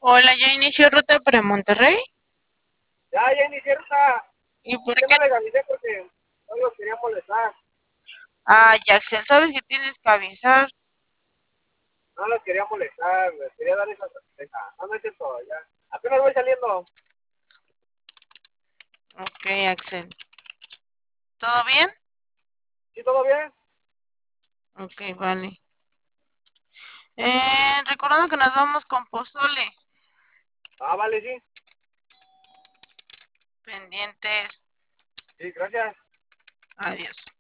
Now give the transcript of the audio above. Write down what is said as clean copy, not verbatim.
Hola, ya inició ruta para Monterrey. Ya inicié esta. ¿Y por Que qué? no les avisé porque no los quería molestar. Ah, Jaxel, sabes que tienes que avisar. No los quería molestar. Les quería dar esa sorpresa. No, no es cierto. Ya. Apenas voy saliendo. Ok, Axel. ¿Todo bien? ¿Sí, todo bien? Ok, vale. Recordando que nos vamos con pozole. Ah, vale, sí. Pendientes. Sí, gracias. Adiós.